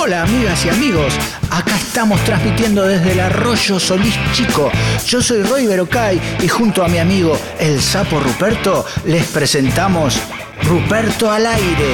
Hola amigas y amigos, acá estamos transmitiendo desde el Arroyo Solís Chico. Yo soy Roy Berocay y junto a mi amigo el Sapo Ruperto les presentamos Ruperto al Aire.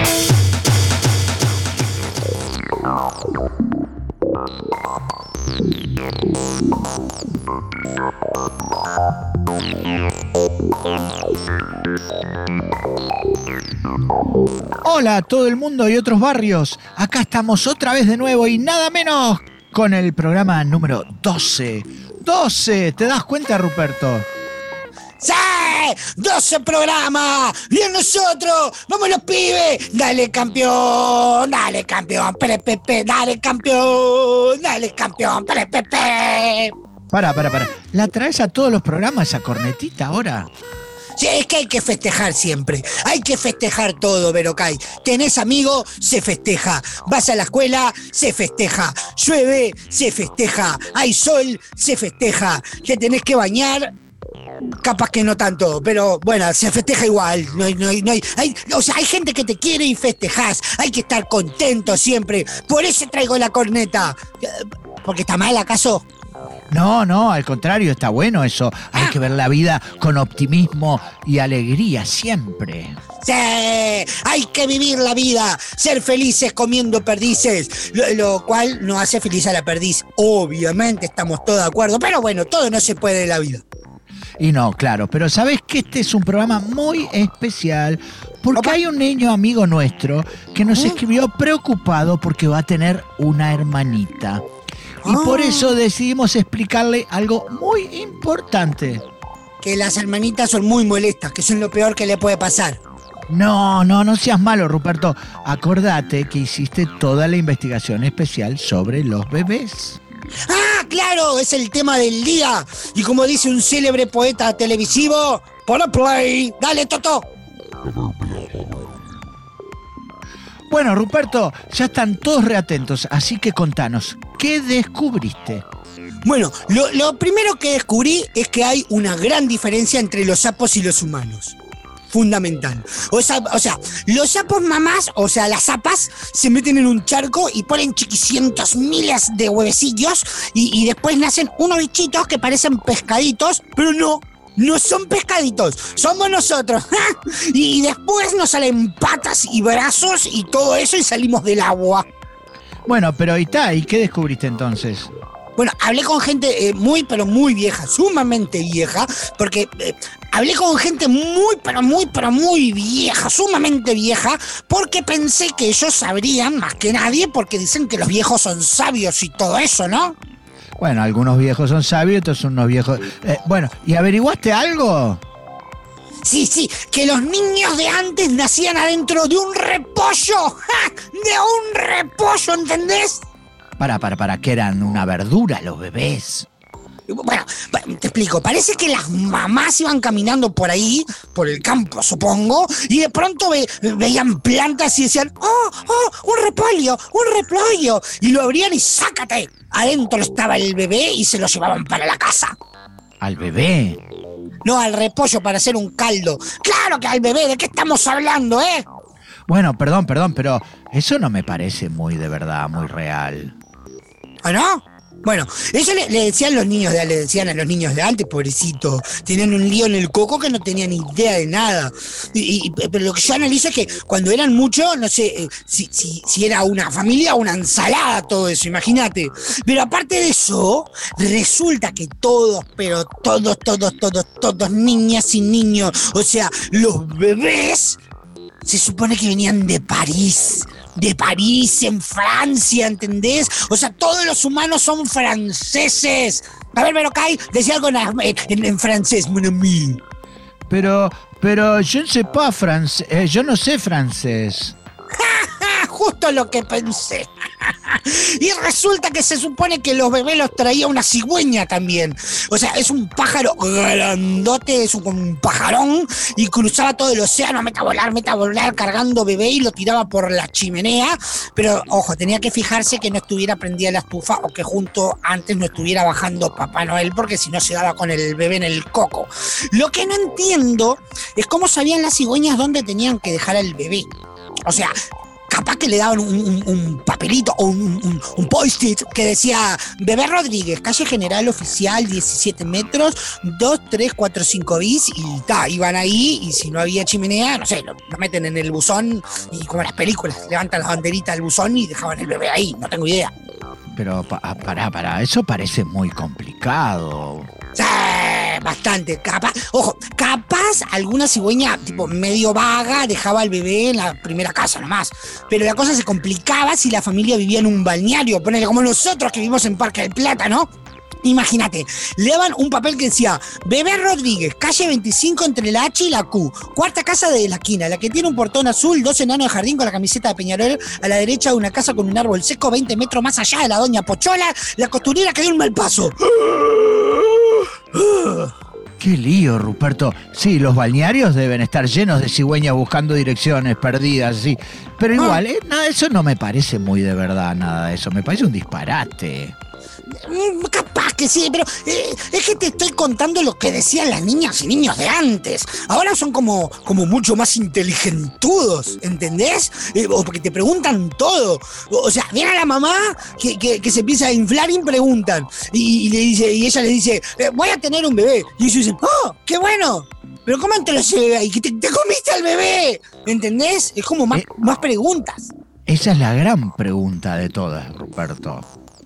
Hola a todo el mundo y otros barrios. Acá estamos otra vez de nuevo y nada menos con el programa número 12. 12, ¿te das cuenta, Ruperto? ¡Sí! 12 programas. Bien nosotros. Vamos los pibes. Dale campeón. Dale campeón. Pepe. Dale campeón. Dale campeón. Pepe. Para. ¿La traes a todos los programas esa cornetita ahora? Sí, es que hay que festejar siempre. Hay que festejar todo, Berocay. Tenés amigo, se festeja. Vas a la escuela, se festeja. Llueve, se festeja. Hay sol, se festeja. Te tenés que bañar, capaz que no tanto, pero bueno, se festeja igual. Hay gente que te quiere y festejás. Hay que estar contento siempre. Por eso traigo la corneta. ¿Porque está mal acaso? No, al contrario, está bueno eso. Hay que ver la vida con optimismo y alegría siempre. Sí, hay que vivir la vida, ser felices comiendo perdices, lo cual no hace feliz a la perdiz. Obviamente estamos todos de acuerdo, pero bueno, todo no se puede en la vida. Y no, claro, pero sabés que este es un programa muy especial porque hay un niño amigo nuestro que nos escribió preocupado porque va a tener una hermanita. Y por eso decidimos explicarle algo muy importante. Que las hermanitas son muy molestas, que son lo peor que le puede pasar. No seas malo, Ruperto. Acordate que hiciste toda la investigación especial sobre los bebés. ¡Ah, claro! Es el tema del día. Y como dice un célebre poeta televisivo, ¡pon play! ¡Dale, Toto! Bueno, Ruperto, ya están todos reatentos, así que contanos, ¿qué descubriste? Bueno, lo primero que descubrí es que hay una gran diferencia entre los sapos y los humanos. Fundamental. O sea, los sapos mamás, o sea, las sapas, se meten en un charco y ponen chiquicientos miles de huevecillos y después nacen unos bichitos que parecen pescaditos, pero no son pescaditos, somos nosotros. Y después nos salen patas y brazos y todo eso y salimos del agua. Bueno, pero ¿y qué descubriste entonces? Bueno, hablé con gente pero muy vieja, sumamente vieja, porque hablé con gente muy vieja, sumamente vieja, porque pensé que ellos sabrían más que nadie, porque dicen que los viejos son sabios y todo eso, ¿no? Bueno, algunos viejos son sabios, otros son unos viejos... Bueno, ¿y averiguaste algo? Sí, que los niños de antes nacían adentro de un repollo. ¡Ja! ¡De un repollo!, ¿entendés? Para, que eran una verdura los bebés. Bueno, te explico. Parece que las mamás iban caminando por ahí, por el campo, supongo, y de pronto veían plantas y decían, un repollo, y lo abrían y ¡sácate! Adentro estaba el bebé y se lo llevaban para la casa. ¿Al bebé? No, al repollo para hacer un caldo. ¡Claro que al bebé! ¿De qué estamos hablando, eh? Bueno, perdón, pero eso no me parece muy de verdad, muy real. ¿Ah, no? Bueno, eso le decían a los niños de antes, pobrecito. Tenían un lío en el coco que no tenían ni idea de nada. Pero lo que yo analizo es que cuando eran muchos, no sé si era una familia o una ensalada todo eso, imagínate. Pero aparte de eso, resulta que todos, niñas y niños, o sea, los bebés, se supone que venían de París, en Francia, ¿entendés? O sea, todos los humanos son franceses. A ver, Berocay, decía algo en francés, mon ami. Pero yo no sé francés. Justo lo que pensé. Y resulta que se supone que los bebés los traía una cigüeña también. O sea, es un pájaro grandote, es un pajarón, y cruzaba todo el océano, meta a volar, cargando bebé, y lo tiraba por la chimenea. Pero, ojo, tenía que fijarse que no estuviera prendida la estufa o que junto antes no estuviera bajando Papá Noel, porque si no se daba con el bebé en el coco. Lo que no entiendo es cómo sabían las cigüeñas dónde tenían que dejar al bebé. O sea, capaz que le daban un papelito o un post-it que decía Bebé Rodríguez, calle General Oficial, 17 metros, 2, 3, 4, 5 bis, y iban ahí, y si no había chimenea, no sé, lo meten en el buzón, y como en las películas, levantan las banderitas del buzón y dejaban el bebé ahí, no tengo idea. Pero pará, eso parece muy complicado. Sí, bastante. Capaz alguna cigüeña tipo medio vaga dejaba al bebé en la primera casa nomás. Pero la cosa se complicaba si la familia vivía en un balneario, ponele como nosotros que vivimos en Parque del Plata, ¿no? Imagínate, le daban un papel que decía Bebé Rodríguez, calle 25 entre la H y la Q, cuarta casa de la esquina, la que tiene un portón azul, 2 enanos de jardín con la camiseta de Peñarol, a la derecha una casa con un árbol seco 20 metros más allá de la Doña Pochola, la costurera que dio un mal paso. Qué lío, Ruperto. Sí, los balnearios deben estar llenos de cigüeñas buscando direcciones perdidas, sí. Pero igual, eso no me parece muy de verdad, nada de eso. Me parece un disparate. Capaz que sí, pero es que te estoy contando lo que decían las niñas y niños de antes. Ahora son como mucho más inteligentudos, ¿entendés? O porque te preguntan todo. O sea, viene a la mamá que se empieza a inflar y preguntan. Y ella le dice, voy a tener un bebé. Y ellos dicen, ¡oh, qué bueno! Pero ¿cómo entró ese bebé ahí? Que te comiste al bebé, ¿entendés? Es como más preguntas. Esa es la gran pregunta de todas, Ruperto.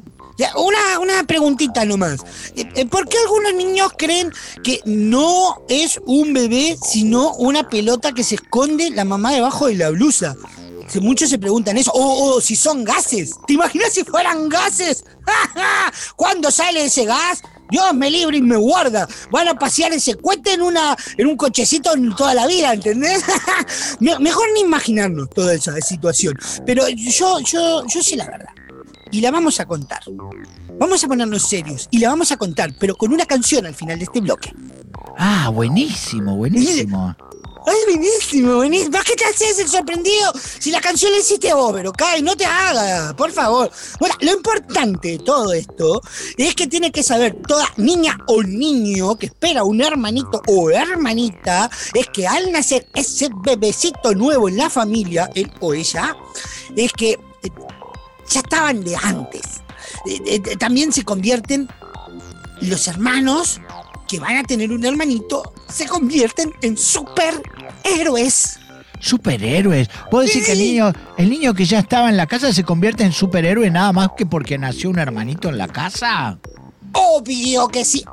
Una preguntita nomás. ¿Por qué algunos niños creen que no es un bebé, sino una pelota que se esconde la mamá debajo de la blusa? Muchos se preguntan eso. O si son gases. ¿Te imaginas si fueran gases? ¿Cuándo sale ese gas? Dios me libre y me guarda. Van a pasear ese cohete en un cochecito toda la vida, ¿entendés? Mejor ni imaginarnos toda esa situación. Pero yo sé la verdad. Y la vamos a contar. Vamos a ponernos serios y la vamos a contar, pero con una canción al final de este bloque. Ah, buenísimo. ¡Ay, buenísimo! ¿Vas que te haces el sorprendido? Si la canción la hiciste vos, pero Kai, no te hagas, por favor. Bueno, lo importante de todo esto es que tiene que saber toda niña o niño que espera un hermanito o hermanita, es que al nacer ese bebecito nuevo en la familia, él o ella, es que ya estaban de antes. También se convierten los hermanos que van a tener un hermanito, se convierten en superhéroes. ¿Superhéroes? ¿Puedo decir que el niño que ya estaba en la casa se convierte en superhéroe nada más que porque nació un hermanito en la casa? Obvio que sí,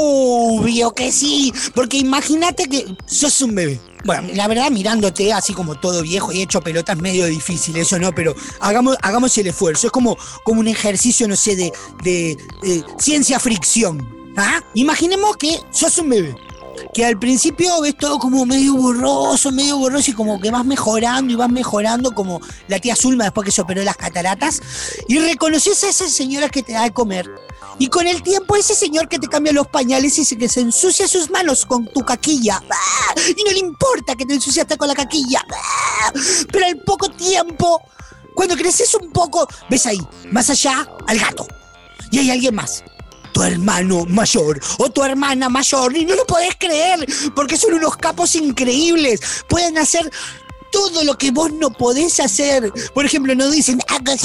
porque imagínate que sos un bebé. Bueno, la verdad, mirándote así como todo viejo y hecho pelota es medio difícil eso, ¿no? Pero hagamos el esfuerzo. Es como un ejercicio, no sé, de ciencia fricción. ¿Ah? Imaginemos que sos un bebé, que al principio ves todo como medio borroso y como que vas mejorando como la tía Zulma después que se operó las cataratas, y reconoces a esa señora que te da de comer. Y con el tiempo ese señor que te cambia los pañales y que se ensucia sus manos con tu caquilla. Y no le importa que te ensuciaste con la caquilla. Pero al poco tiempo, cuando creces un poco, ves ahí, más allá, al gato. Y hay alguien más. Tu hermano mayor o tu hermana mayor. Y no lo podés creer, porque son unos capos increíbles. Pueden hacer todo lo que vos no podés hacer. Por ejemplo, no dicen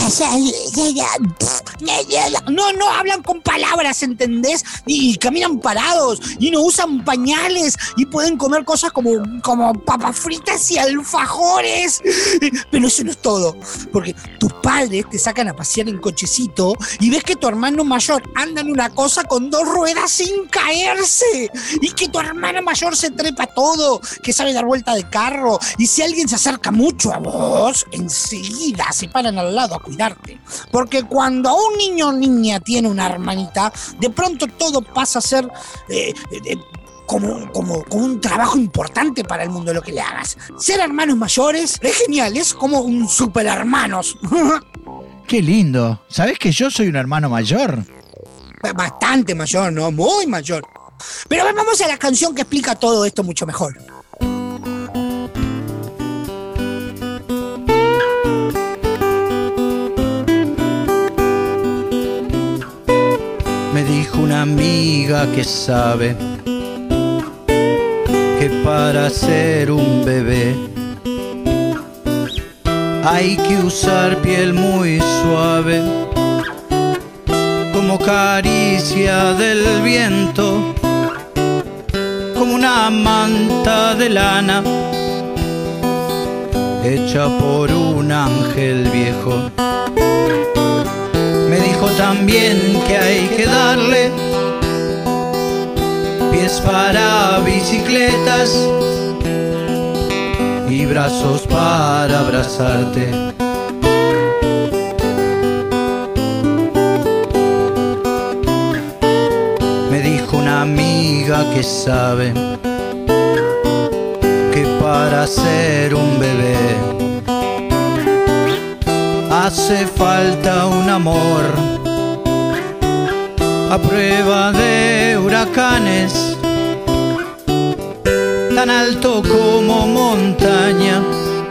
no hablan con palabras, ¿entendés? Y caminan parados y no usan pañales y pueden comer cosas como papas fritas y alfajores. Pero eso no es todo, porque tus padres te sacan a pasear en cochecito y ves que tu hermano mayor anda en una cosa con 2 ruedas sin caerse, y que tu hermana mayor se trepa todo, que sabe dar vuelta de carro, y si alguien se acerca mucho a vos, enseguida se paran al lado a cuidarte. Porque cuando un niño o niña tiene una hermanita, de pronto todo pasa a ser como un trabajo importante para el mundo, lo que le hagas. Ser hermanos mayores es genial, es como un super hermanos. Qué lindo. ¿Sabés que yo soy un hermano mayor? Bastante mayor, ¿no? Muy mayor. Pero vamos a la canción que explica todo esto mucho mejor. Me dijo una amiga que sabe que para ser un bebé Hay que usar piel muy suave, como caricia del viento, como una manta de lana hecha por un ángel viejo. Me dijo también que hay que darle pies para bicicletas y brazos para abrazarte. Me dijo una amiga que sabe que para ser un bebé hace falta un amor a prueba de huracanes, tan alto como montaña,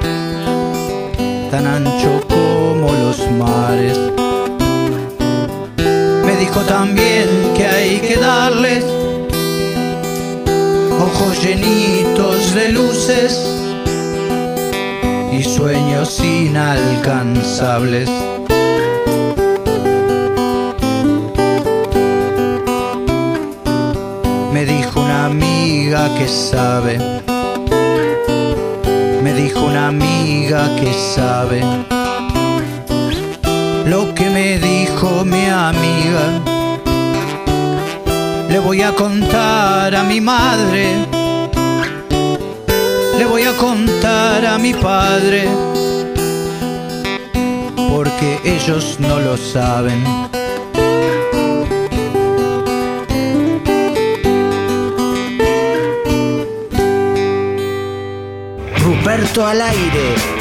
tan ancho como los mares. Me dijo también que hay que darles ojos llenitos de luces y sueños inalcanzables. Me dijo una amiga que sabe, me dijo una amiga que sabe lo que me dijo mi amiga. Le voy a contar a mi madre, le voy a contar a mi padre, porque ellos no lo saben. Ruperto al aire.